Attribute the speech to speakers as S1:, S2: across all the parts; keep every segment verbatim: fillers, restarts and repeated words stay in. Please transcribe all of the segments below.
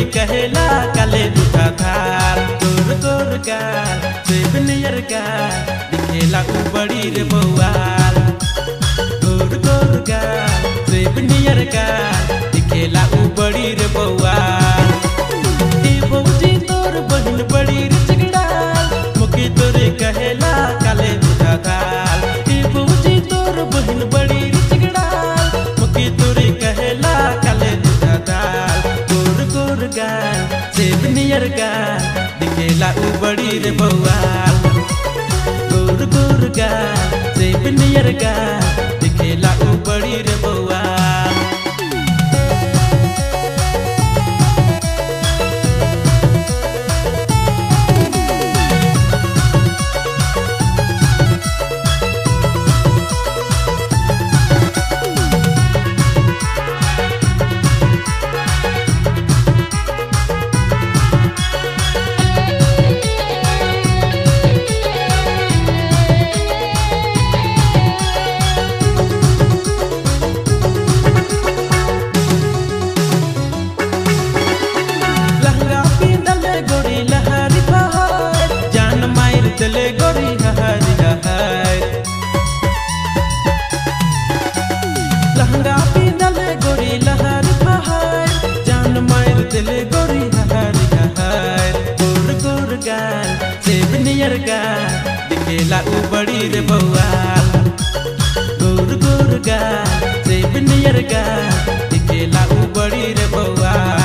S1: कहेला काले दूधा धार गोर गोर गाल सेब नियर गाल दिखेला उ बड़ी रे बौआल गोर गोर गाल सेब नियर गाल दिखेला उ बड़ी रे बौआल ए बौजी तोर बहिन बड़ी रे झगड़ाल मुके तोरे कहेला काले दूधा धार ए बौजी तोर बहिन बड़ी रे झगड़ाल मुके तोरे कहेला काले दूधा धार गोर गोर गाल सेब नियर गाल दिखेला उ बड़ी रे बौआल गोर गोर गाल सेब नियर गाल दिखेला उ बड़ी रे बौआल चले गोरी हरी हर लहंगा पीदले गोरी लहर बहार जान मार दिले गोरी हरी हर गोर गोर गाल सेब नियर गाल दिखेला उ बड़ी रे बौआल गोर गोर गाल सेब नियर गाल दिखेला उ बड़ी रे बौआल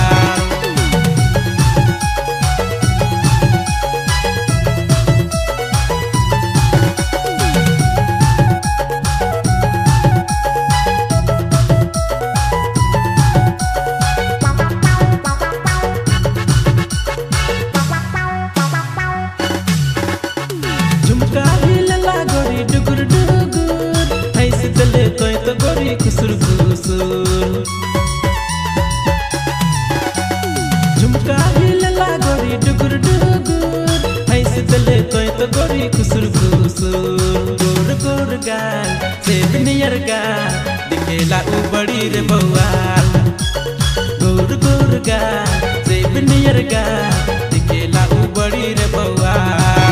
S1: डुगुर डुगुर ऐसे चले तोय तो गोरी खुसुर खुसुर झुमका हिलला गोरी डुगुर डुगुर ऐसे चले तोय तो गोरी खुसुर खुसुर गोर गोर गाल सेब नियर गाल दिखेला उ बड़ी रे बौआल गोर गोर गाल सेब नियर गाल दिखेला उ बड़ी रे बौआल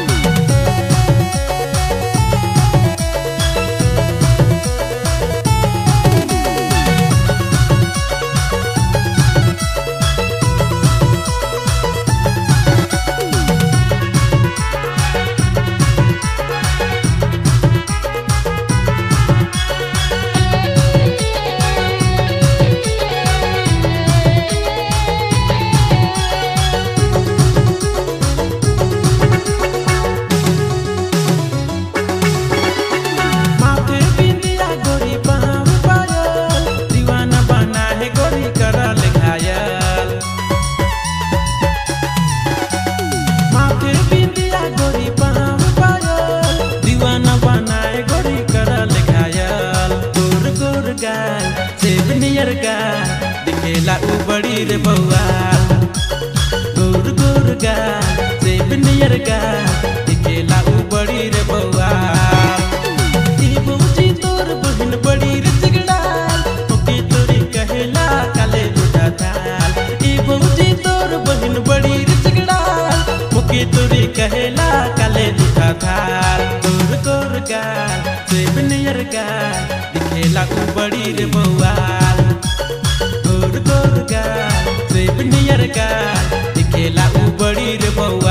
S1: सेब नियर गाल दिखेला उ बड़ी रे बौआल गोर गोर गाल सेब नियर गाल दिखेला उ बड़ी रे बौआल ई बौजी तोर बहिन बड़ी रे झगड़ाल मुके तोरे कहेला काले दूधा धाल ई बौजी तोर बहिन बड़ी रे झगड़ाल मुके तोरे कहेला काले दूधा धाल गोर गोर गाल सेब नियर गाल दिखेला उ बड़ी रे बौआल गोर गोर गाल सेब नियर गाल दिखेला उ बड़ी रे बौआल।